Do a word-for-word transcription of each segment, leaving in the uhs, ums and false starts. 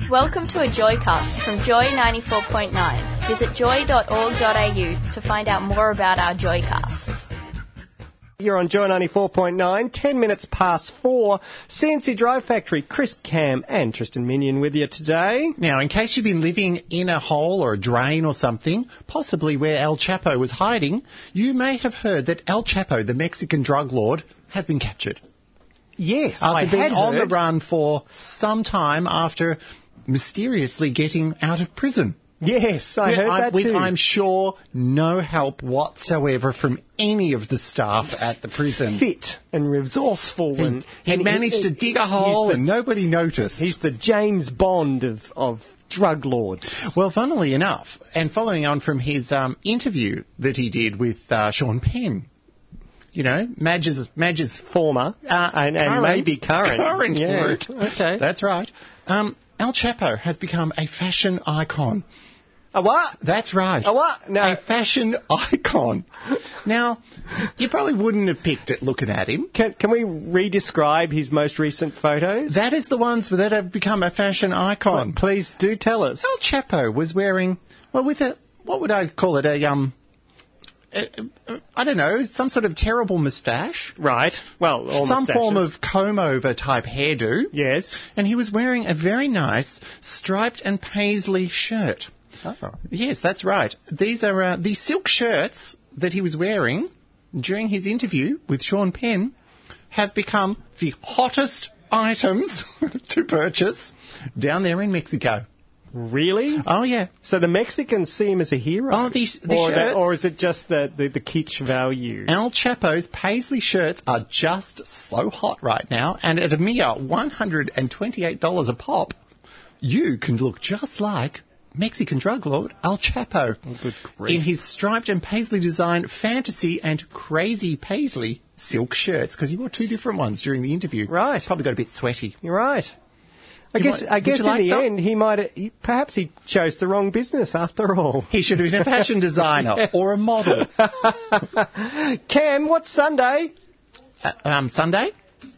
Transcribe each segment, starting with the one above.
Welcome to a Joycast from Joy ninety-four point nine. Visit joy dot org dot a u to find out more about our Joycasts. You're on Joy ninety-four point nine, ten minutes past four. C N C Drive Factory, Chris Cam and Tristan Minion with you today. Now, in case you've been living in a hole or a drain or something, possibly where El Chapo was hiding, you may have heard that El Chapo, the Mexican drug lord, has been captured. Yes, After I being had on heard. the run for some time after mysteriously getting out of prison. Yes, I heard I, that with, too. I'm sure, no help whatsoever from any of the staff at the prison. Fit and resourceful. He, and he and managed he- to dig a he's hole the- and nobody noticed. He's the James Bond of, of drug lords. Well, funnily enough, and following on from his um, interview that he did with uh, Sean Penn, you know, Madge's, Madge's Former uh, and, and current, maybe current. current yeah. word. Okay. That's right. Um, El Chapo has become a fashion icon. A what? That's right. A what? No. A fashion icon. Now, you probably wouldn't have picked it looking at him. Can, can we re-describe his most recent photos? That is the ones that have become a fashion icon. Please do tell us. El Chapo was wearing, well, with a, what would I call it, a, um, a, a, I don't know, some sort of terrible moustache. Right. Well, all Some form moustaches. of comb-over type hairdo. Yes. And he was wearing a very nice striped and paisley shirt. Oh. Yes, that's right. These are uh, the silk shirts that he was wearing during his interview with Sean Penn have become the hottest items to purchase down there in Mexico. Really? Oh, yeah. So the Mexicans see him as a hero? Oh, these- the or, shirts? or is it just the, the, the kitsch value? El Chapo's paisley shirts are just so hot right now, and at a mere one hundred twenty-eight dollars a pop, you can look just like Mexican drug lord El Chapo good grief. in his striped and paisley designed fantasy and crazy paisley silk shirts, because he wore two different ones during the interview. Right. Probably got a bit sweaty. You're right. I You guess, might- I would guess you in like the some? end, he might have, he, perhaps he chose the wrong business after all. He should have been a fashion designer or a model. Cam, what's Sunday? Uh, um, Sunday?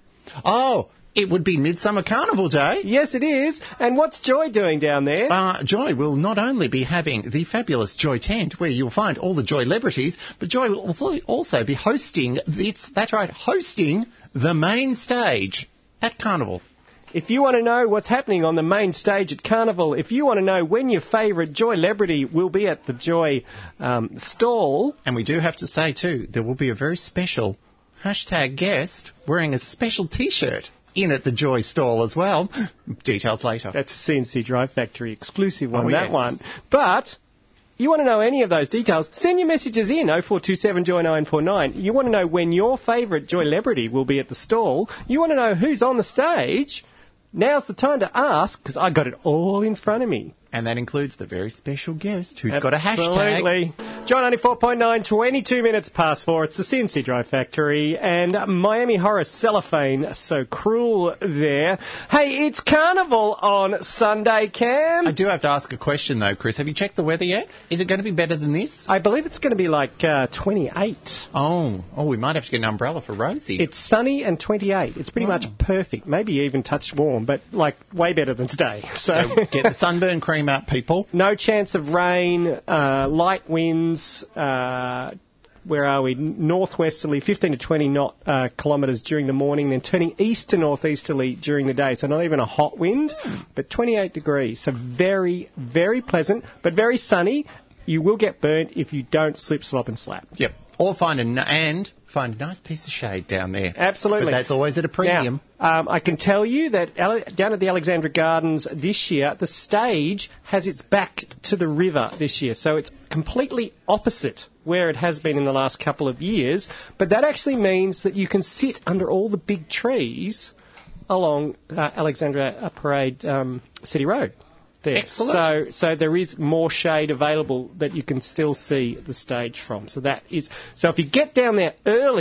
Oh, it would be Midsummer Carnival Day. Yes, it is. And what's Joy doing down there? Uh, Joy will not only be having the fabulous Joy tent, where you'll find all the Joy celebrities, but Joy will also, also be hosting, it's, that's right, hosting the main stage at Carnival. If you want to know what's happening on the main stage at Carnival, if you want to know when your favourite Joy celebrity will be at the Joy um, stall, And we do have to say, too, there will be a very special hashtag guest wearing a special T-shirt in at the Joy stall as well. Details later. that's a C N C Drive Factory exclusive one, Oh, that yes. one. But you want to know any of those details, send your messages in, oh four two seven Joy nine four nine. You want to know when your favourite Joy celebrity will be at the stall. You want to know who's on the stage. Now's the time to ask, because I got it all in front of me. And that includes the very special guest who's got a hashtag. Absolutely. Joy ninety-four point nine, twenty-two minutes past four. It's the C N C Drive Factory and Miami Horror Cellophane. So cruel there. Hey, it's Carnival on Sunday, Cam. I do have to ask a question, though, Chris. Have you checked the weather yet? Is it going to be better than this? I believe it's going to be like uh, twenty-eight. Oh, oh, we might have to get an umbrella for Rosie. It's sunny and twenty-eight. It's pretty Oh. much perfect. Maybe even touch warm, but like way better than today. So, So get the sunburn cream out, people. no chance of rain, uh, light winds. Uh, where are we? Northwesterly, fifteen to twenty knot uh, kilometres during the morning, then turning east to northeasterly during the day. So not even a hot wind, but twenty-eight degrees. So very, very pleasant, but very sunny. You will get burnt if you don't slip, slop and slap. Yep. Or find a n- and find a nice piece of shade down there. Absolutely. But that's always at a premium. Now, um, I can tell you that Ale- down at the Alexandra Gardens this year, the stage has its back to the river this year. So it's completely opposite where it has been in the last couple of years. But that actually means that you can sit under all the big trees along uh, Alexandra Parade um, City Road. There. Excellent. So, so there is more shade available that you can still see the stage from. So that is. So if you get down there early,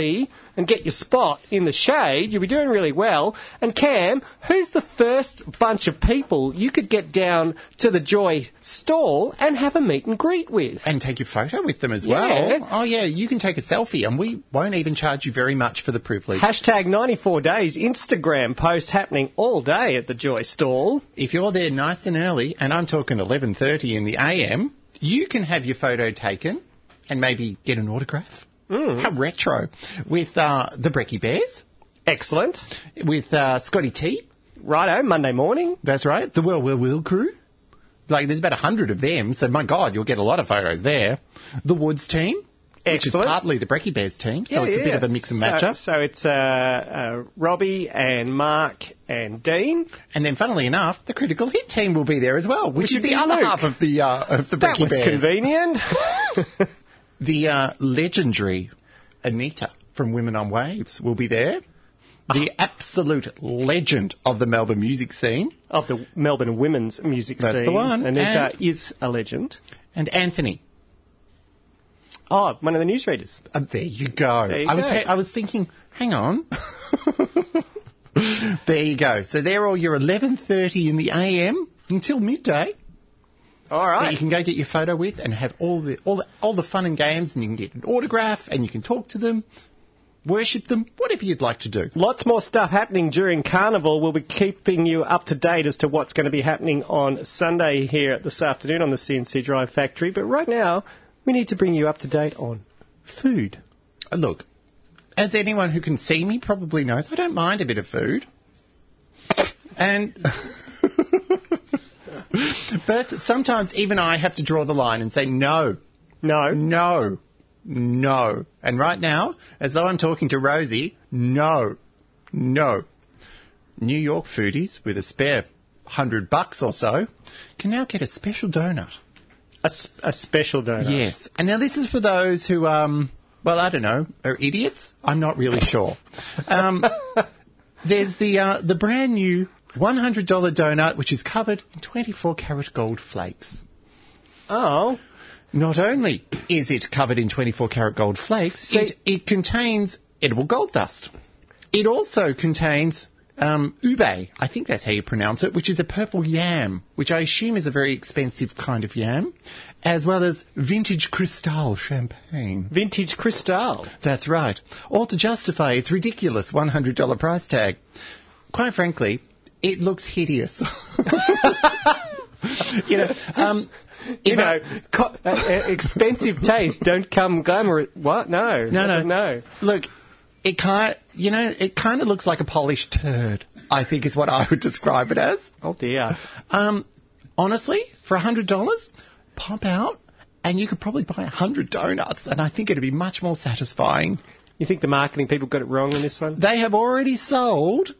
and get your spot in the shade, you'll be doing really well. And Cam, who's the first bunch of people you could get down to the Joy stall and have a meet and greet with? And take your photo with them as Yeah. well. Oh, yeah, you can take a selfie, and we won't even charge you very much for the privilege. Hashtag ninety-four days Instagram posts happening all day at the Joy stall. If you're there nice and early, and I'm talking eleven thirty in the A M, you can have your photo taken and maybe get an autograph. Mm. How retro. With uh, the Brekkie Bears, Excellent. with uh, Scotty T. Righto, Monday morning. That's right. The Well Well Will crew. Like, there's about a hundred of them, so my God, you'll get a lot of photos there. The Woods team. Which is Excellent. partly the Brekkie Bears team, so Yeah, it's a yeah. bit of a mix and match so, up. So it's uh, uh, Robbie and Mark and Dean. And then, funnily enough, the Critical Hit team will be there as well, which, Which is would the be other Luke. half of the uh, of the That Brekkie was Bears. convenient. The uh, legendary Anita from Women on Waves will be there. The absolute legend of the Melbourne music scene. Of the Melbourne women's music That's scene. the one. Anita And- is a legend. And Anthony. Oh, one of the newsreaders. Uh, there you go. There you I was go. ha- I was thinking, hang on. There you go. So they're all your eleven thirty in the A M until midday. All That right. you can go get your photo with and have all the all the all the fun and games, and you can get an autograph and you can talk to them, worship them, whatever you'd like to do. Lots more stuff happening during Carnival. We'll be keeping you up to date as to what's going to be happening on Sunday here this afternoon on the C N C Drive Factory. But right now, we need to bring you up to date on food. Uh, Look, as anyone who can see me probably knows, I don't mind a bit of food. And but sometimes even I have to draw the line and say no, No. no, no. And right now, as though I'm talking to Rosie, no, no. New York foodies with a spare hundred bucks or so can now get a special donut. A, s- a special donut. Yes. And now this is for those who, um, well, I don't know, are idiots? I'm not really sure. Um, there's the uh, the brand new one hundred dollars donut, which is covered in twenty-four karat gold flakes. Oh. Not only is it covered in twenty-four karat gold flakes, See- it, it contains edible gold dust. It also contains um, ube, I think that's how you pronounce it, which is a purple yam, which I assume is a very expensive kind of yam, as well as vintage Cristal champagne. Vintage Cristal. That's right. All to justify its ridiculous one hundred dollars price tag. Quite frankly, it looks hideous. you know, um, You if know, I- co- uh, uh, expensive taste don't come glamorous. What? No. No, no, No. Look, it kind, you know, it kind of looks like a polished turd. I think is what I would describe it as. Oh, dear. Um, honestly, for a hundred dollars, pop out, and you could probably buy a hundred donuts, and I think it'd be much more satisfying. You think the marketing people got it wrong in this one? They have already sold.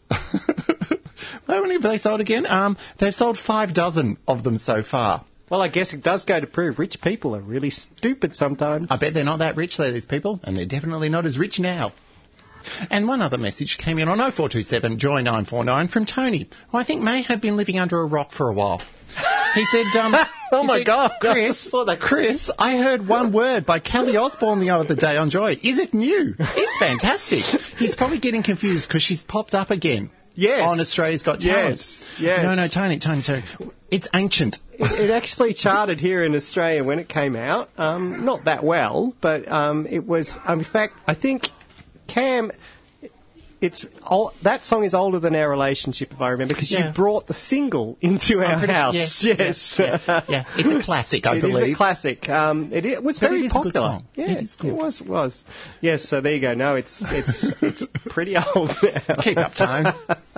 How many have they sold again? Um, they've sold five dozen of them so far. Well, I guess it does go to prove rich people are really stupid sometimes. I bet they're not that rich, though, these people, and they're definitely not as rich now. And one other message came in on oh four two seven joy nine four nine from Tony, who I think may have been living under a rock for a while. He said, um, Oh he my said, God, I Chris, just saw that. Chris, I heard one word by Kelly Osbourne the other day on Joy. Is it new? It's fantastic. He's probably getting confused because she's popped up again. Yes. On Australia's Got Talent. Yes, yes. No, no, Tony, Tony, Tony. It's ancient. It, it actually charted here in Australia when it came out. Um, not that well, but um, it was. Um, in fact, I think Cam. It's all, that song is older than our relationship, if I remember, because Yeah. you brought the single into our pretty- house. yes, Yes, Yeah, yeah. It's a classic, I It believe. is a classic. Um, it, it was But very it is a good popular. song. Yeah, It is good. it was. It was. Yes. So there you go. No, it's it's it's pretty old now. Keep up time.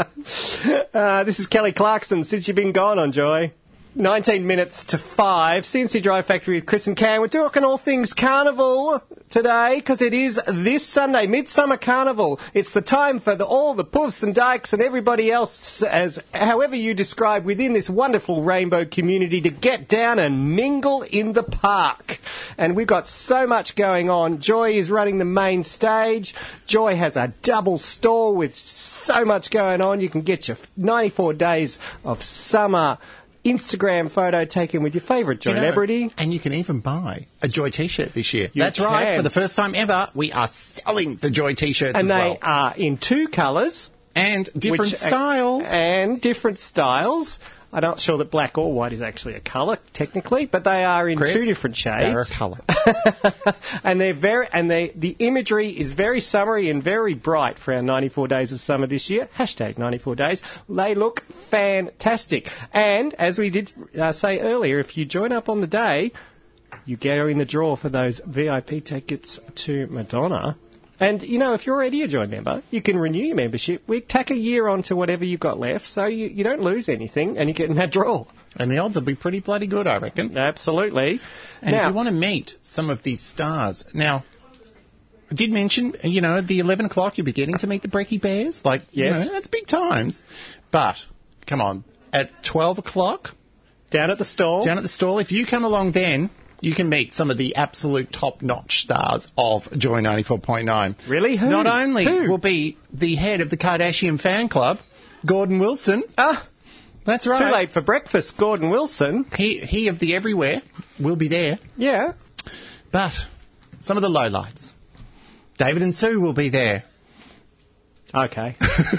Uh, this is Kelly Clarkson. Since you've been gone on Joy. nineteen minutes to five. C N C Drive Factory with Chris and Cam. We're talking all things Carnival today because it is this Sunday, Midsummer Carnival. It's the time for the, all the puffs and dykes and everybody else, as however you describe within this wonderful rainbow community, to get down and mingle in the park. And we've got so much going on. Joy is running the main stage. Joy has a double stall with so much going on. You can get your ninety-four days of summer Instagram photo taken with your favourite You know, celebrity. and you can even buy a Joy T-shirt this year. You That's right. can. For the first time ever, we are selling the Joy T-shirts And as they well. are in two colours. And different which- styles. And different styles. I'm not sure that black or white is actually a colour, technically, but they are in Chris, two different shades. They're a colour. And they're very, and they, the imagery is very summery and very bright for our ninety-four days of summer this year. Hashtag ninety-four days. They look fantastic. And as we did uh, say earlier, if you join up on the day, you get in the draw for those V I P tickets to Madonna. And, you know, if you're already a Joy member, you can renew your membership. We tack a year onto whatever you've got left, so you, you don't lose anything, and you get in that draw. And the odds will be pretty bloody good, I reckon. Absolutely. And now, if you want to meet some of these stars, now, I did mention, you know, at the eleven o'clock you'll be getting to meet the Brecky Bears. Like, Yes. you know, that's big times. But, come on, at twelve o'clock, down at the stall. down at the stall, if you come along then, you can meet some of the absolute top-notch stars of Joy ninety-four point nine. Really? Who? Not only Who? will be the head of the Kardashian fan club, Gordon Wilson. Ah, That's right. too late for breakfast, Gordon Wilson. He, he of the Everywhere will be there. Yeah. But some of the lowlights. David and Sue will be there. Okay.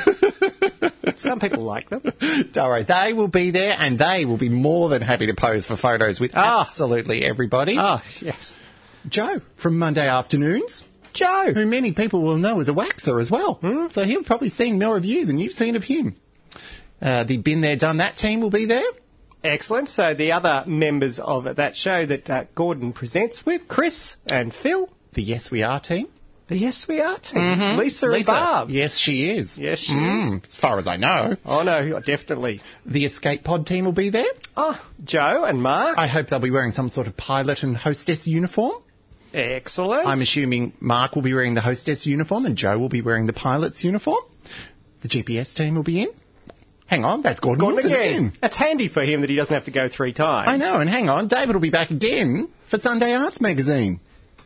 Some people like them. Don't worry, they will be there and they will be more than happy to pose for photos with Ah. absolutely everybody. Oh, yes. Joe from Monday Afternoons, Joe. who many people will know as a waxer as well. Hmm? So he'll probably seen more of you than you've seen of him. Uh, the Been There, Done That team will be there. Excellent. So the other members of that show that uh, Gordon presents with, Chris and Phil. The Yes We Are team. The Yes We Are team. Lisa, and Barb. Yes, she is. Yes, she Mm, is. as far as I know. Oh, no, definitely. The Escape Pod team will be there. Oh, Joe and Mark. I hope they'll be wearing some sort of pilot and hostess uniform. Excellent. I'm assuming Mark will be wearing the hostess uniform and Joe will be wearing the pilot's uniform. The G P S team will be in. Hang on, that's Gordon, Gordon Wilson again. again. That's handy for him that he doesn't have to go three times. I know, and hang on, David will be back again for Sunday Arts Magazine.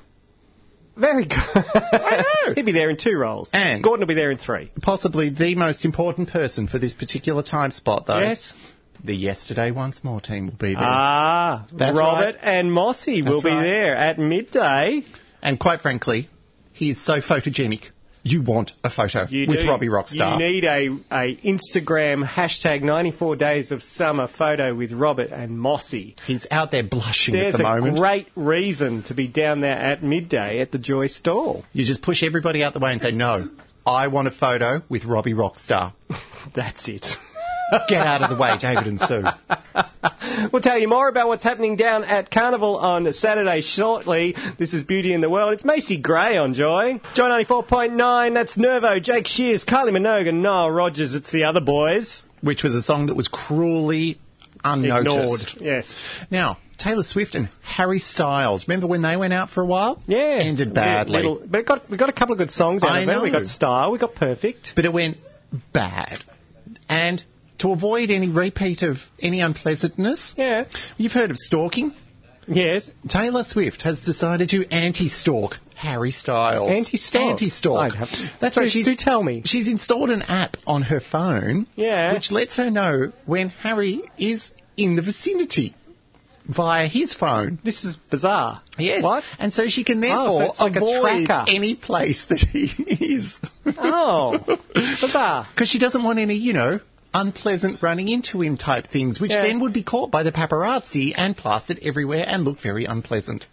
Very good. I know. He'd be there in two roles. And- Gordon will be there in three. Possibly the most important person for this particular time spot, though. Yes. The Yesterday Once More team will be there. Ah, That's Robert right. and Mossy will That's be right. there at midday. And quite frankly, he is so photogenic. You want a photo You with do. Robbie Rockstar. You need a, a Instagram hashtag ninety-four days of summer photo with Robert and Mossy. He's out there blushing There's at the a moment. great reason to be down there at midday at the Joy stall. You just push everybody out the way and say, no, I want a photo with Robbie Rockstar. That's it. Get out of the way, David and Sue. We'll tell you more about what's happening down at Carnival on Saturday shortly. This is Beauty in the World. It's Macy Gray on Joy. Joy ninety-four point nine, that's Nervo, Jake Shears, Kylie Minogue and Noel Rogers. It's the other boys. Which was a song that was cruelly unnoticed. Ignored. Yes. Now, Taylor Swift and Harry Styles. Remember when they went out for a while? Yeah. Ended badly. Little, but it got, we got a couple of good songs out I of it. We know. got Style, we got Perfect. But it went bad. And to avoid any repeat of any unpleasantness, Yeah. you've heard of stalking. Yes. Taylor Swift has decided to anti-stalk Harry Styles. Anti-stalk? Anti-stalk. I'd have- That's Do- right. She's, do tell me. She's installed an app on her phone, Yeah. which lets her know when Harry is in the vicinity via his phone. This is bizarre. Yes. What? And so she can Oh, therefore so it's like a avoid tracker. any place that he is. Oh. Bizarre. Because she doesn't want any, you know, unpleasant running into him type things, which Yeah. then would be caught by the paparazzi and plastered everywhere and look very unpleasant.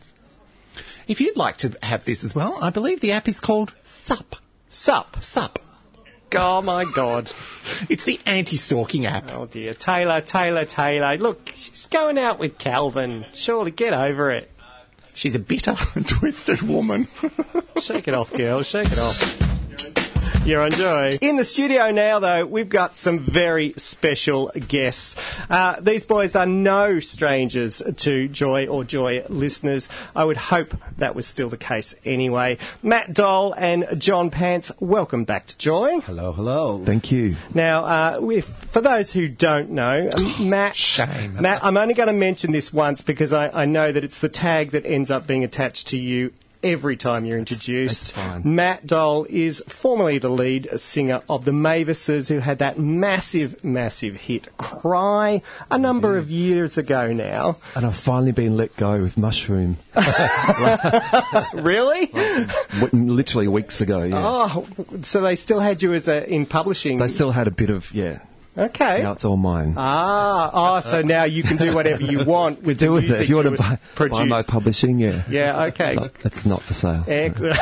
If you'd like to have this as well, I believe the app is called Sup. Sup. Sup. Oh, my God. It's the anti-stalking app. Oh, dear. Taylor, Taylor, Taylor. Look, she's going out with Calvin. Surely get over it. She's a bitter, twisted woman. Shake it off, girl. Shake it off. You're on Joy. In the studio now, though, we've got some very special guests. Uh, these boys are no strangers to Joy or Joy listeners. I would hope that was still the case anyway. Matt Dole and John Pants, welcome back to Joy. Hello, hello. Thank you. Now, uh, if, for those who don't know, um, Matt, Shame. Matt, I'm only going to mention this once because I, I know that it's the tag that ends up being attached to you every time you're introduced. That's fine. Matt Dole is formerly the lead singer of the Mavises, who had that massive, massive hit, Cry, a number of years ago now. And I've finally been let go with Mushroom. Really? W- literally weeks ago, yeah. Oh, so they still had you as a, in publishing? They still had a bit of, yeah. Okay. Now it's all mine. Ah, oh, so now you can do whatever you want with the Do with music it. If you want was to buy, produced. buy my publishing, yeah. Yeah, okay. So it's not for sale. Excellent.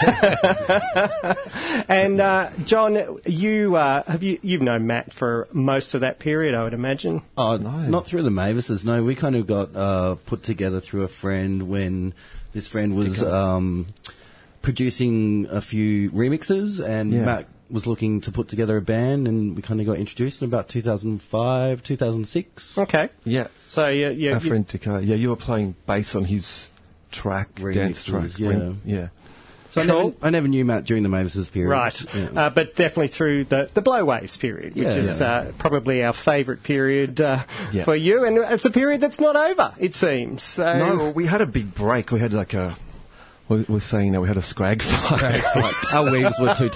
And uh, John, you uh, have you you've known Matt for most of that period, I would imagine. Oh, No. not through the Mavises. No, we kind of got uh, put together through a friend when this friend was um, producing a few remixes, and Yeah. Matt was looking to put together a band, and we kind of got introduced in about two thousand five, two thousand six. Okay. Yeah. So you, you, Our friend Tika, yeah, you were playing bass on his track, dance Remixes, track. yeah. Rem- yeah. So I, Cool. never, I never knew Matt during the Mavises period. right, Yeah. uh, but definitely through the, the Blow Waves period, which Yeah, is yeah. Uh, probably our favourite period uh, Yeah. for you, and it's a period that's not over, it seems. So No, well, we had a big break. We had like a, we we're saying that we had a scrag fight. Our weaves were too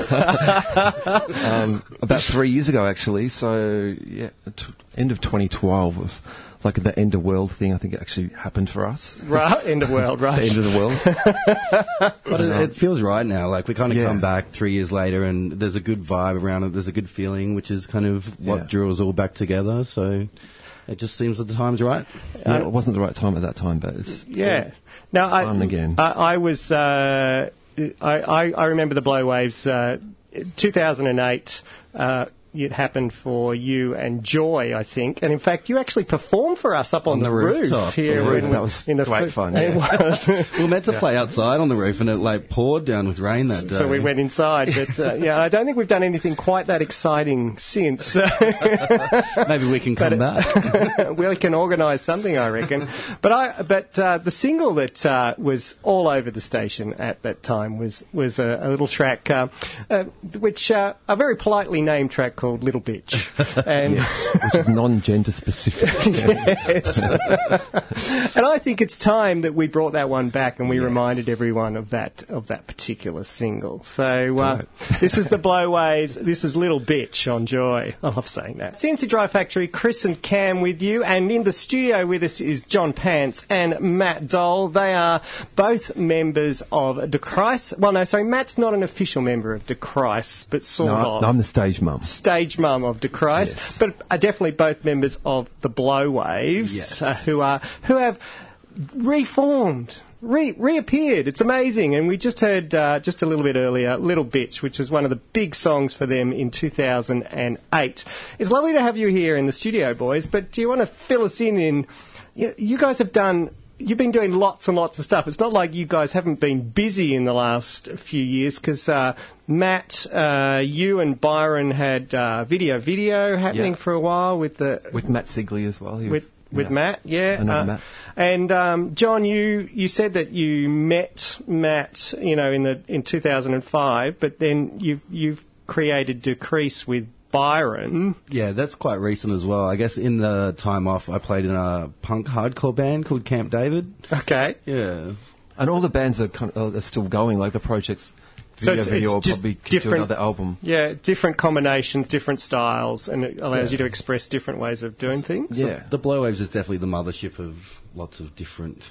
tight. um, about three years ago, actually. So, yeah, t- end of twenty twelve was like the end of world thing. I think it actually happened for us. right, end of world, right? The end of the world. But it, it feels right now. Like we kind of Yeah. come back three years later, and there's a good vibe around it. There's a good feeling, which is kind of what Yeah. drew us all back together. So it just seems that the time's right. Yeah, it wasn't the right time at that time, but it's Yeah. Now, Fun I, again. I, I was. Uh, I, I, I remember the Blow Waves. Uh, two thousand eight. Uh, it happened for you and Joy, I think, and in fact, you actually performed for us up on, On the, the roof rooftop. here. On the roof. in, That was in the great fo- fun, It yeah. was. We were meant to play outside on the roof, and it like poured down with rain that day. So we went inside, but uh, yeah, I don't think we've done anything quite that exciting since. So Maybe we can come back. we can organise something, I reckon. But I, but uh, the single that uh, was all over the station at that time was was a, a little track, uh, uh, which uh, a very politely named track called "Little Bitch," and which is non-gender specific. yes. And I think it's time that we brought that one back and we reminded everyone of that of that particular single. So uh, Right. this is the Blow Waves. This is Little Bitch on Joy. I love saying that. C N C Dry Factory, Chris and Cam with you, and in the studio with us is John Pants and Matt Dole. They are both members of De Christ. Well, no, sorry, Matt's not an official member of De Christ, but sort No, of. I'm the stage mum. Stage mum of De Christ, Yes. but are definitely both members of the Blow Waves, Yes. uh, who are who have reformed, re- reappeared. It's amazing, and we just heard uh, just a little bit earlier, "Little Bitch," which was one of the big songs for them in two thousand eight. It's lovely to have you here in the studio, boys. But do you want to fill us in? In you, you guys have done. You've been doing lots and lots of stuff. It's not like you guys haven't been busy in the last few years because uh, Matt, uh, you and Byron had uh, video video happening Yeah. for a while with the With Matt Sigley as well. He with was, with yeah. Matt, yeah. Another Uh, Matt. And um, John, you, you said that you met Matt, you know, in the in two thousand five, but then you've you've created Decrease with Byron. Yeah, that's quite recent as well. I guess in the time off, I played in a punk hardcore band called Camp David. Okay. Yeah. And all the bands are, kind of, are still going, like the projects. So Video, it's- video it's will just probably could different- do another album. Yeah, different combinations, different styles, and it allows Yeah. you to express different ways of doing things. Yeah. The Blow Waves is definitely the mothership of lots of different,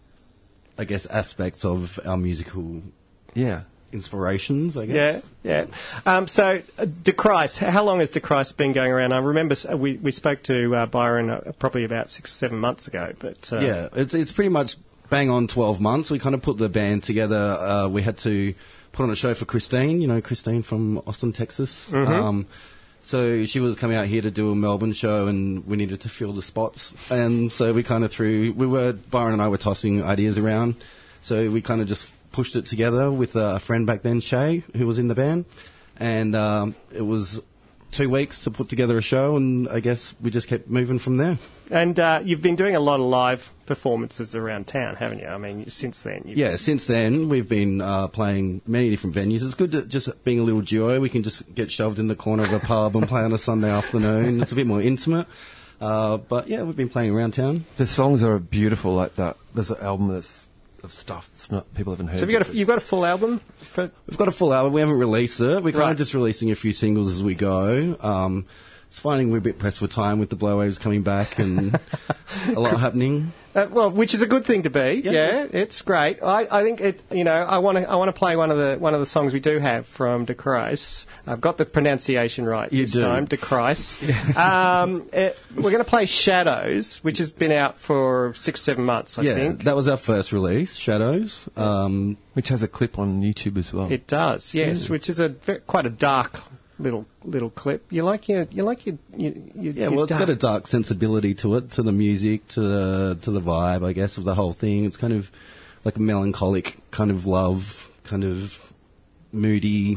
I guess, aspects of our musical Yeah. inspirations, I guess. Yeah, yeah. Um, so, uh, De Christ, how long has De Christ been going around? I remember s- we, we spoke to uh, Byron uh, probably about six, seven months ago. But uh, Yeah, it's it's pretty much bang on twelve months. We kind of put the band together. Uh, we had to put on a show for Christine, you know, Christine from Austin, Texas. Mm-hmm. Um, so she was coming out here to do a Melbourne show, and we needed to fill the spots. And so we kind of threw, we were, Byron and I were tossing ideas around. So we kind of just pushed it together with a friend back then, Shay, who was in the band. And um, it was two weeks to put together a show, and I guess we just kept moving from there. And uh, you've been doing a lot of live performances around town, haven't you? I mean, since then. You've Yeah, since then we've been uh, playing many different venues. It's good to just being a little duo. We can just get shoved in the corner of a pub and play on a Sunday afternoon. It's a bit more intimate. Uh, but yeah, we've been playing around town. The songs are beautiful like that. There's an album that's of stuff that's not people haven't heard. So have you got a, you've got a full album? For... We've got a full album. We haven't released it. We're kind Right. of just releasing a few singles as we go. Um, it's finding we're a bit pressed for time with the Blowwaves coming back and a lot happening. Uh, well, which is a good thing to be. Yeah, Yeah. it's great. I, I think it. You know, I want to. I want to play one of the one of the songs we do have from De Kruis. I've got the pronunciation right You this do. time. De Kruis. um, it, we're going to play Shadows, which has been out for six, seven months. I yeah, think that was our first release, Shadows. Um, Which has a clip on YouTube as well. it does. Yes, which is a ve- quite a dark little little clip. You like your. You like your. your, your yeah, your well, it's dark- got a dark sensibility to it, to the music, to the to the vibe, I guess, of the whole thing. It's kind of like a melancholic kind of love, kind of moody.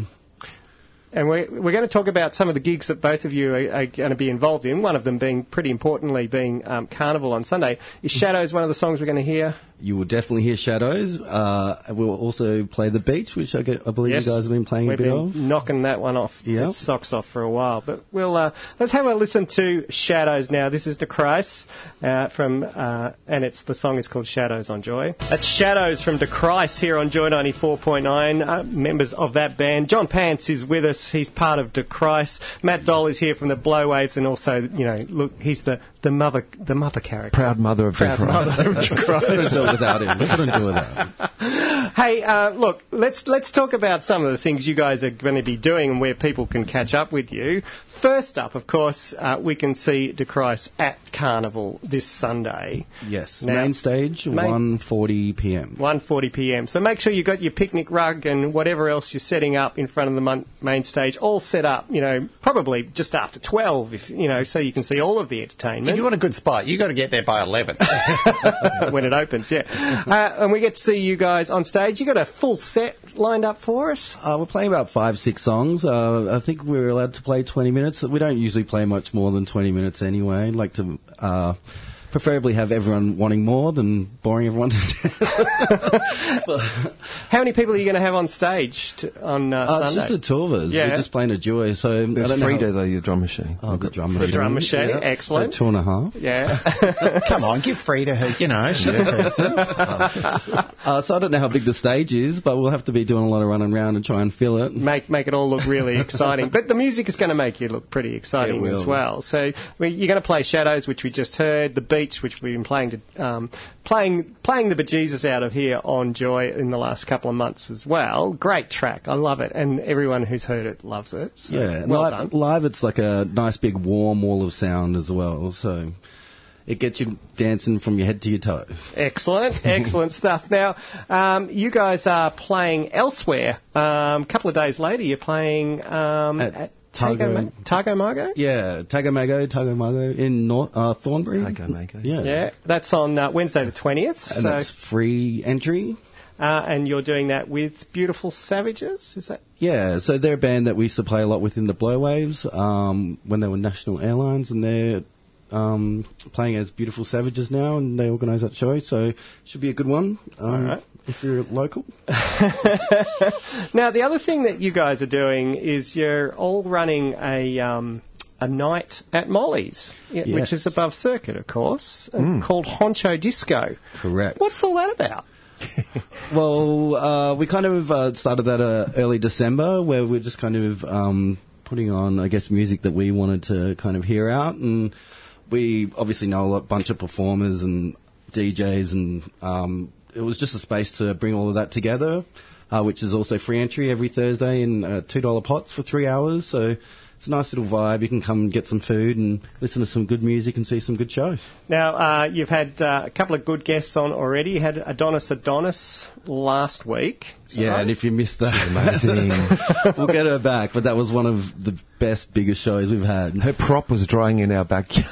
And we're, we're going to talk about some of the gigs that both of you are, are going to be involved in, one of them being, pretty importantly, being um, Carnival on Sunday. Is Shadows one of the songs we're going to hear? You will definitely hear Shadows. Uh, we'll also play The Beach, which I, get, I believe Yes. you guys have been playing We've a bit been of. knocking that one off Yeah. its socks off for a while. But we'll uh, let's have a listen to Shadows now. This is De Kruis uh, from, uh, and it's the song is called Shadows on Joy. That's Shadows from De Kruis here on Joy ninety-four point nine. Uh, members of that band. John Pants is with us. He's part of De Kruis. Matt Doll is here from the Blowwaves, and also, you know, look, he's the, the mother the mother character. Proud mother of Proud De Kruis. mother of De Kruis. Couldn't do it without him. We couldn't do it without him. Hey, uh, look, let's let's talk about some of the things you guys are going to be doing and where people can catch up with you. First up, of course, uh, we can see De Kruis at Carnival this Sunday. Yes, Now- main stage, Main- one forty p.m. one forty p.m. So make sure you've got your picnic rug and whatever else you're setting up in front of the mon- main stage all set up, you know, probably just after twelve, if you know, so you can see all of the If entertainment you want a good spot, you got to get there by eleven. when it opens, yeah. Uh, and we get to see you guys on stage. You got a full set lined up for us? Uh, we're playing about five, six songs. Uh, I think we're allowed to play twenty minutes. We don't usually play much more than twenty minutes anyway. I'd like to uh, preferably have everyone wanting more than boring everyone to death. How many people are you going to have on stage to, on uh, Uh, Sunday? it's just the two of us. Yeah. We're just playing a joy. So I There's don't know Frida, how- though, your drum machine. Oh, the drum The machine. drum machine, Yeah. excellent. So two and a half. Yeah. Come on, give Frida her, you know, she's a person. Uh, so I don't know how big the stage is, but we'll have to be doing a lot of running around and try and fill it. make make it all look really exciting. But the music is going to make you look pretty exciting It will. as well. So I mean, you're going to play Shadows, which we just heard, The Beach, which we've been playing to, um, playing playing the bejesus out of here on Joy in the last couple of months as well. Great track, I love it, and everyone who's heard it loves it. So, Yeah, and well live, done. live it's like a nice big warm wall of sound as well. So it gets you dancing from your head to your toes. Excellent, excellent stuff. Now, um, you guys are playing elsewhere. Um, a couple of days later, you're playing um, At at Targo- Tago, Ma- Targo Margo? Yeah, Tagamago, Tagamago in North, uh, Thornbury. Tagamago. Yeah. Yeah, that's on uh, Wednesday the twentieth. And So, that's free entry. uh, and you're doing that with Beautiful Savages, is that? Yeah, so they're a band that we used to play a lot with in the Blowwaves um, when they were National Airlines, and they're um, playing as Beautiful Savages now, and they organise that show, so it should be a good one. Um, All right. If you're local. Now, the other thing that you guys are doing is you're all running a um, a night at Molly's, yeah, which Yes. is above Circuit, of course, uh, called Honcho Disco. Correct. What's all that about? Well, uh, we kind of uh, started that uh, early December, where we're just kind of um, putting on, I guess, music that we wanted to kind of hear out, and we obviously know a bunch of performers and D Js, and um, it was just a space to bring all of that together, uh, which is also free entry every Thursday in uh, two dollar pots for three hours. So it's a nice little vibe. You can come and get some food and listen to some good music and see some good shows. Now, uh, you've had uh, a couple of good guests on already. You had Adonis Adonis last week. Is that Yeah, right? and if you missed that, Amazing. we'll get her back. But that was one of the best, biggest shows we've had. Her prop was drying in our backyard.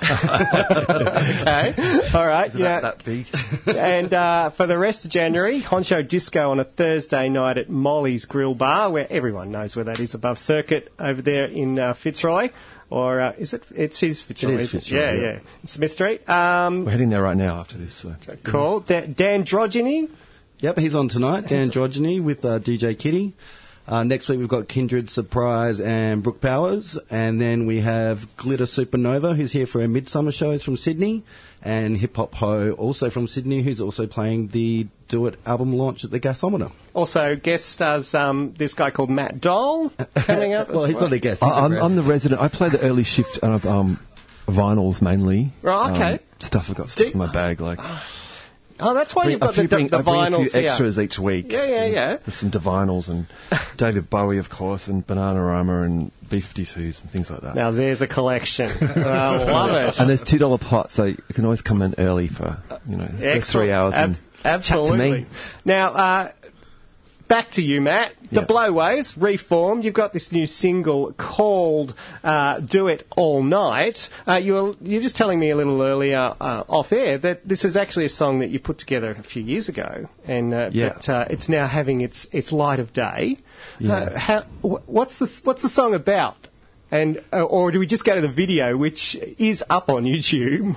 Okay. All right. Yeah. that, that big. And uh, for the rest of January, Honcho Disco on a Thursday night at Molly's Grill Bar, where everyone knows where that is, above Circuit over there in uh, Fitzroy. Or uh, is it? It's his Fitzroy. It is isn't Fitzroy, Yeah, yeah. yeah. Smith Street. Um, We're heading there right now after this. So. cool. Da- Dandrogyny. Yep, he's on tonight, Dan Androgyny with uh, D J Kitty. Uh, next week we've got Kindred, Surprise and Brooke Powers. And then we have Glitter Supernova, who's here for our Midsummer shows from Sydney. And Hip Hop Ho, also from Sydney, who's also playing the Do It album launch at the Gasometer. Also, guest stars um, this guy called Matt Dole coming up. Well, as he's well. not a guest. He's I, a I'm, res- I'm the resident. I play the early shift of um, vinyls mainly. Right, okay. Um, stuff I've got stuff Do- in my bag. Like Oh, that's why bring, you've got a few the, bring, the, I the bring a vinyls few here. extras each week. Yeah, yeah, yeah. There's some Divinyls and David Bowie, of course, and Bananarama and B fifty-twos and things like that. Now there's a collection. I love it. And there's two dollar pots, so you can always come in early for you know the first Excellent. three hours Ab- and absolutely. chat to me. Now, uh, back to you, Matt. The Yeah. Blow Waves, reformed. You've got this new single called uh, Do It All Night. Uh, you were, you were just telling me a little earlier uh, off air that this is actually a song that you put together a few years ago, and uh, Yeah. but uh, it's now having its, its light of day. Yeah. Uh, how, wh- what's, the, what's the song about? And uh, or do we just go to the video, which is up on YouTube?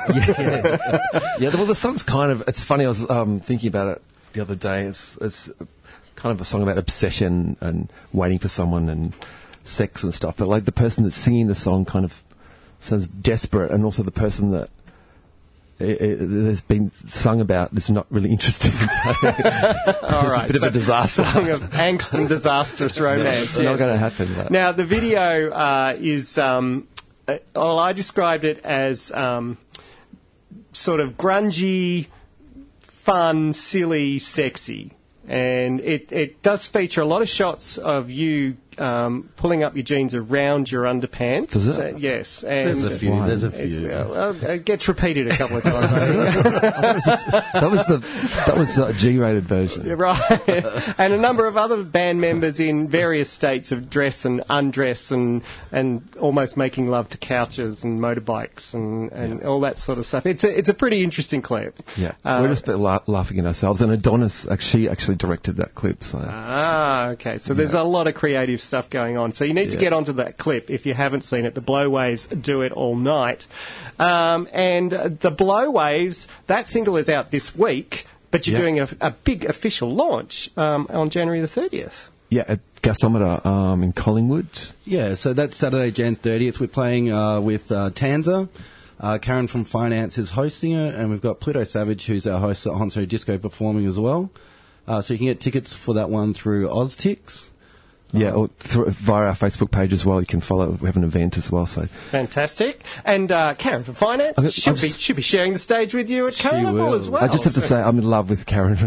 Yeah, well, the song's kind of. It's funny. I was um, thinking about it the other day. It's it's kind of a song about obsession and waiting for someone and sex and stuff. But like the person that's singing the song kind of sounds desperate, and also the person that it, it, has been sung about is not really interested. So All right, it's a bit so of a disaster. Song of angst and disastrous romance. It's not yes. going to happen. That. Now, the video uh, is, um, uh, well, I described it as um, sort of grungy, fun, silly, sexy. And it, it does feature a lot of shots of you um, pulling up your jeans around your underpants. Does it? Uh, yes. And There's a few. Why? There's a it's- few. well, it gets repeated a couple of times. I think. that was just, that was the that was a G-rated version. Yeah, right. And a number of other band members in various states of dress and undress and and almost making love to couches and motorbikes and, and all that sort of stuff. It's a, it's a pretty interesting clip. Yeah, Uh, we're just a bit la- laughing at ourselves. And Adonis, actually, actually directed that clip. So Ah, okay. So there's a lot of creative stuff going on. So you need to Yeah. get onto that clip if you haven't seen it. The Blow Waves Do It All Night. Um, and uh, the Blow Waves, that single is out this week, but you're Yeah. doing a, a big official launch um, on January the thirtieth. yeah, at Gasometer um, in Collingwood. Yeah, so that's Saturday, January thirtieth. We're playing uh, with uh, Tanza. Uh, Karen from Finance is hosting it, and we've got Pluto Savage, who's our host at Honso Disco, performing as well. Uh, so you can get tickets for that one through OzTix. Yeah, or through, via our Facebook page as well. You can follow. We have an event as well. So Fantastic. And uh, Karen from Finance I've- should I've be s- should be sharing the stage with you at She Carnival will. as well. I just have to So- say, I'm in love with Karen.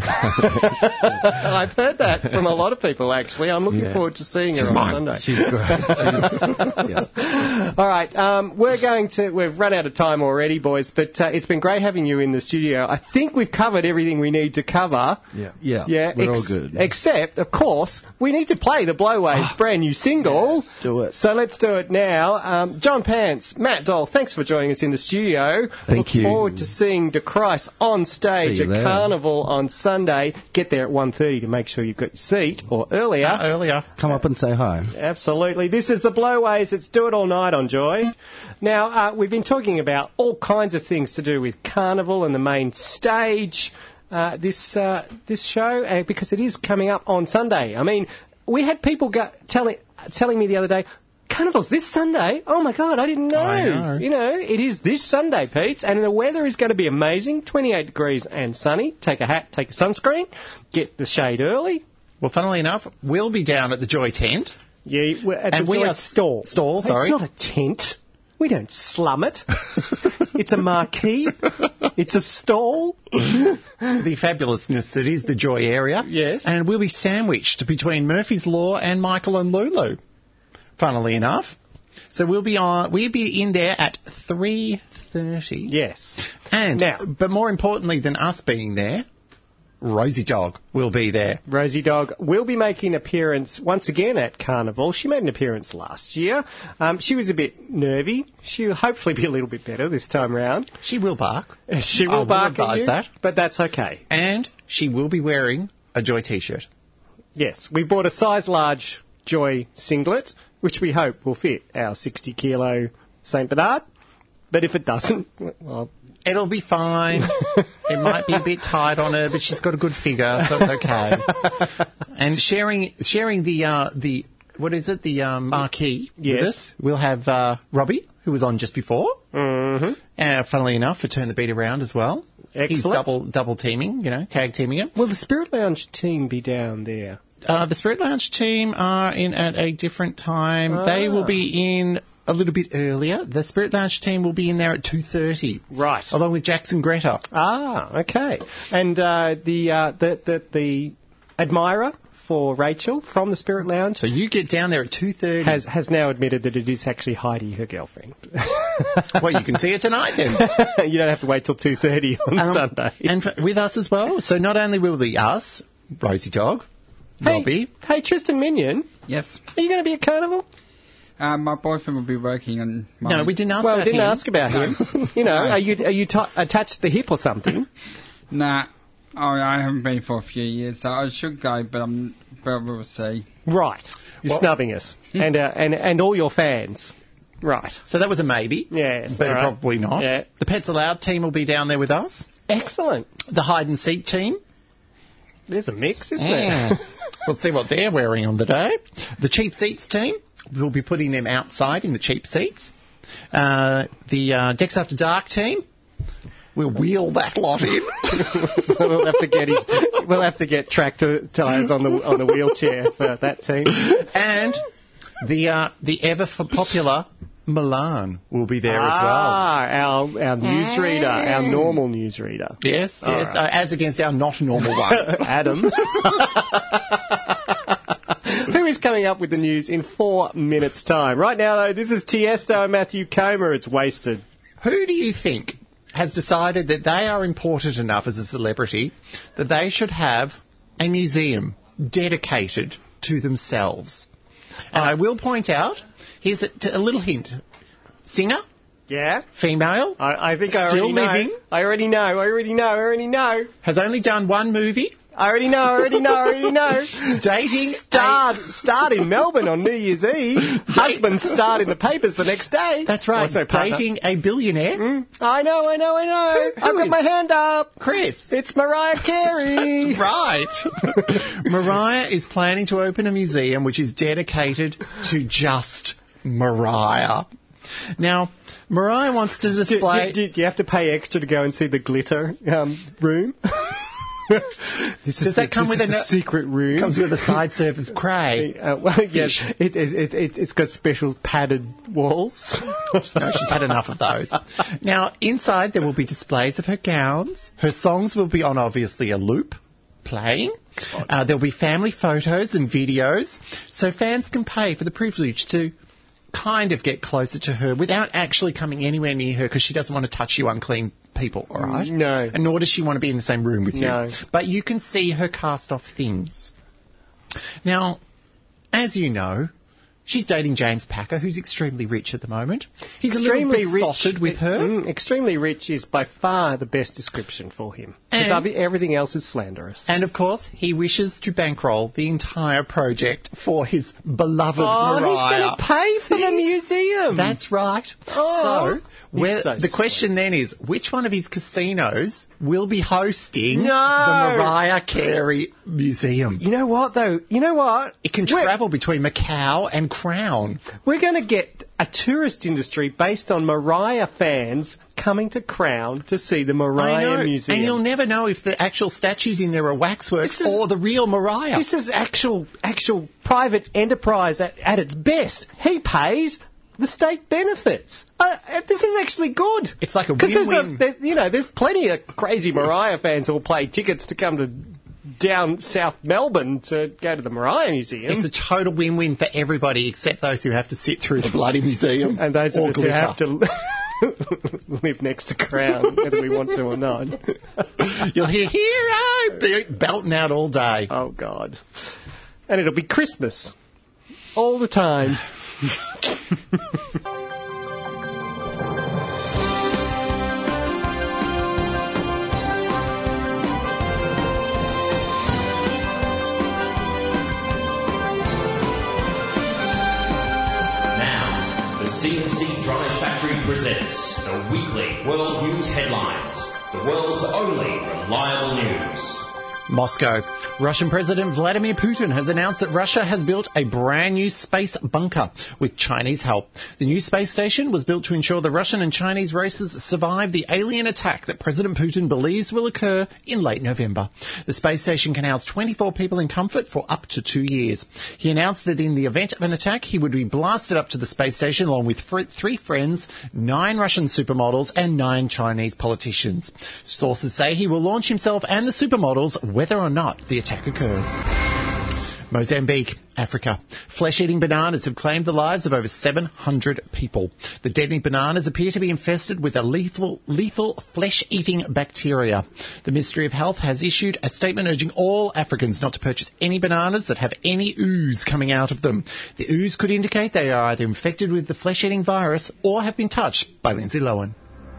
I've heard that from a lot of people, actually. I'm looking Yeah. forward to seeing her She's on mine. Sunday. She's great. She's, yeah. All right, um, we're going to. We've run out of time already, boys, but uh, it's been great having you in the studio. I think we've covered everything we need to cover. yeah. Yeah, Yeah, we're all ex- good. Except, of course, we need to play the Blow Waves brand new single. Let's do it. So let's do it now. Um, John Pants, Matt Dole, thanks for joining us in the studio. Thank Look you. forward to seeing De Christ on stage See at you there. Carnival on Sunday. Get there at one thirty to make sure you've got your seat, or earlier. Uh, earlier. Come up and say hi. Absolutely. This is the Blow Waves. It's Do It All Night on Joy. Now, uh, we've been talking about all kinds of things to do with Carnival and the main stage, uh, this uh, this show, uh, because it is coming up on Sunday. I mean, we had people go, telling telling me the other day, Carnival's this Sunday? Oh my God, I didn't know. I know. You know, it is this Sunday, Pete, and the weather is going to be amazing, twenty-eight degrees and sunny. Take a hat, take a sunscreen, get the shade early. Well, funnily enough, we'll be down at the Joy tent. Yeah, we're at And the we Joy are- stall. stall, sorry. It's not a tent. We don't slum it. It's a marquee. It's a stall. The fabulousness that is the Joy area. Yes. And we'll be sandwiched between Murphy's Law and Michael and Lulu, funnily enough. So we'll be on. We'll be in there at three thirty. Yes. And, Now- but more importantly than us being there, Rosie Dog will be there. Rosie Dog will be making an appearance once again at Carnival. She made an appearance last year. Um, she was a bit nervy. She'll hopefully be a little bit better this time round. She will bark. She I will will bark at advise you, that. but that's okay. And she will be wearing a Joy t-shirt. Yes, we bought a size large Joy singlet, which we hope will fit our sixty kilo Saint Bernard. But if it doesn't, well, It'll be fine. It might be a bit tight on her, but she's got a good figure, so it's okay. And sharing sharing the uh, the what is it the um, marquee Yes. with us, we'll have uh, Robbie, who was on just before. Mm-hmm. Uh, funnily enough, for Turn the Beat Around as well. He's Excellent. double double teaming, you know, tag teaming it. Will the Spirit Lounge team be down there? Uh, the Spirit Lounge team are in at a different time. They will be in a little bit earlier. The Spirit Lounge team will be in there at two thirty. Right. Along with Jackson Greta. Ah, okay. And uh, the, uh, the the the admirer for Rachel from the Spirit Lounge So you get down there at two thirty. has has now admitted that it is actually Heidi, her girlfriend. Well, you can see it tonight then. You don't have to wait till two thirty on Um, Sunday. And f- with us as well. So not only will it be us, Rosie Dog, Robbie. Hey, hey, Tristan Minion, Yes. are you going to be at Carnival? Uh, my boyfriend will be working on my... No, we didn't ask Well, about we didn't him. ask about him. You know, are you are you t- attached to the hip or something? Nah. Oh, I haven't been for a few years, so I should go, but I'm... But we'll see. Right. You're Well- snubbing us. and, uh, and and all your fans. Right. So that was a maybe. Yes, But all right. probably not. Yeah. The Pets Allowed team will be down there with us. Excellent. The Hide and Seek team. There's a mix, isn't there? We'll see what they're wearing on the day. The Cheap Seats team. We'll be putting them outside in the cheap seats. Uh, the uh, Decks After Dark team. We'll wheel that lot in. we'll have to get his, we'll have to get tractor tires on the on the wheelchair for that team. And the uh, the ever f- popular Milan will be there as well. Ah, our our newsreader, our normal newsreader, Yes, yes, uh, as against our not normal one. Adam. Who is coming up with the news in four minutes' time? Right now, though, this is Tiesto and Matthew Comer. It's Wasted. Who do you think has decided that they are important enough as a celebrity that they should have a museum dedicated to themselves? And I will point out, here's a, a little hint. Singer, Yeah? female, I, I think I Still already know. living? I already know. I already know. I already know. has only done one movie, I already know. I already know. I already know. dating Starred, starred in Melbourne on New Year's Eve. Husband starred in the papers the next day. That's right, Also partner. dating a billionaire. I know, I know, I know. Who- who I've got is- my hand up. Chris. It's Mariah Carey. Right. Mariah is planning to open a museum which is dedicated to just Mariah. Now, Mariah wants to Do, display... do- do you have to pay extra to go and see the glitter um, room? This is Does that the, come this with is a the no- secret room? comes with a side serve of cray. Uh, well, yes, it, it, it, it, it's got special padded walls. No, she's had enough of those. Now, inside there will be displays of her gowns. Her songs will be on, obviously, a loop playing. Uh, there'll be family photos and videos, so fans can pay for the privilege to kind of get closer to her without actually coming anywhere near her because she doesn't want to touch you unclean people, all right? No. And nor does she want to be in the same room with No. you. But you can see her cast off things. Now, as you know, she's dating James Packer, who's extremely rich at the moment. He's Extremely a little rich. besotted with her. Mm, extremely rich is by far the best description for him. Because And- everything else is slanderous. And of course, he wishes to bankroll the entire project for his beloved oh, Mariah. he's going to pay for the museum. That's right. Oh. so, where, so the question then is, which one of his casinos will be hosting No. the Mariah Carey Museum? You know what, though? You know what? It can We're- travel between Macau and Crown. We're going to get a tourist industry based on Mariah fans coming to Crown to see the Mariah I know, Museum. and you'll never know if the actual statues in there are waxwork This is- or the real Mariah. This is actual, actual private enterprise at, at its best. He pays the state benefits. Uh, uh, this is actually good. It's like a 'Cause there's win-win. there- you know, there's plenty of crazy Mariah fans who'll pay tickets to come to down South Melbourne to go to the Mariah Museum. It's a total win-win for everybody except those who have to sit through the bloody museum. and those of or us who glitter. have to live next to Crown, whether we want to or not. You'll hear hero be- belting out all day. Oh, God. And it'll be Christmas. All the time. Now, the C N C Drive Factory presents the weekly World News Headlines, the world's only reliable news. Moscow. Russian President Vladimir Putin has announced that Russia has built a brand new space bunker with Chinese help. The new space station was built to ensure the Russian and Chinese races survive the alien attack that President Putin believes will occur in late November. The space station can house twenty-four people in comfort for up to two years. He announced that in the event of an attack, he would be blasted up to the space station along with fr- three friends, nine Russian supermodels and nine Chinese politicians. Sources say he will launch himself and the supermodels whether or not the attack occurs. Mozambique, Africa. Flesh-eating bananas have claimed the lives of over seven hundred people. The deadly bananas appear to be infested with a lethal, lethal flesh-eating bacteria. The Ministry of Health has issued a statement urging all Africans not to purchase any bananas that have any ooze coming out of them. The ooze could indicate they are either infected with the flesh-eating virus or have been touched by Lindsay Lohan.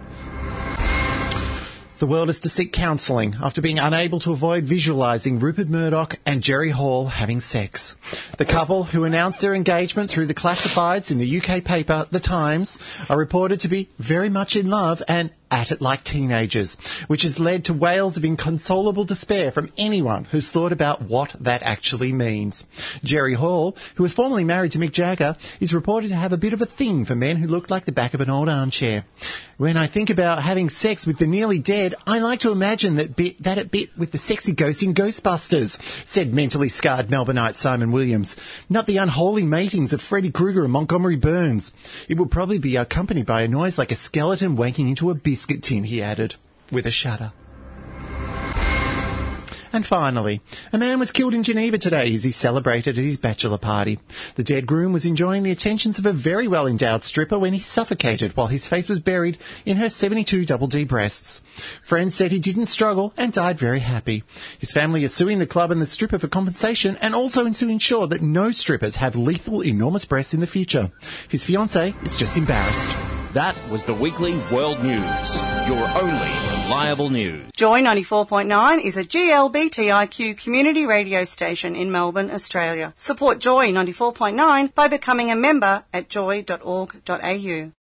The world is to seek counselling after being unable to avoid visualising Rupert Murdoch and Jerry Hall having sex. The couple, who announced their engagement through the classifieds in the U K paper The Times, are reported to be very much in love and at it like teenagers, which has led to wails of inconsolable despair from anyone who's thought about what that actually means. Jerry Hall, who was formerly married to Mick Jagger, is reported to have a bit of a thing for men who look like the back of an old armchair. When I think about having sex with the nearly dead, I like to imagine that bit, that it bit with the sexy ghost in Ghostbusters, said mentally scarred Melbourneite Simon Williams. Not the unholy matings of Freddy Krueger and Montgomery Burns. It would probably be accompanied by a noise like a skeleton wanking into a biscuit tin, he added, with a shudder. And finally, a man was killed in Geneva today as he celebrated at his bachelor party. The dead groom was enjoying the attentions of a very well-endowed stripper when he suffocated while his face was buried in her seventy-two double D breasts. Friends said he didn't struggle and died very happy. His family is suing the club and the stripper for compensation and also to ensure that no strippers have lethal, enormous breasts in the future. His fiancée is just embarrassed. That was the Weekly World News, your only reliable news. Joy ninety-four point nine is a G L B T I Q community radio station in Melbourne, Australia. Support Joy ninety-four point nine by becoming a member at joy dot org dot a u.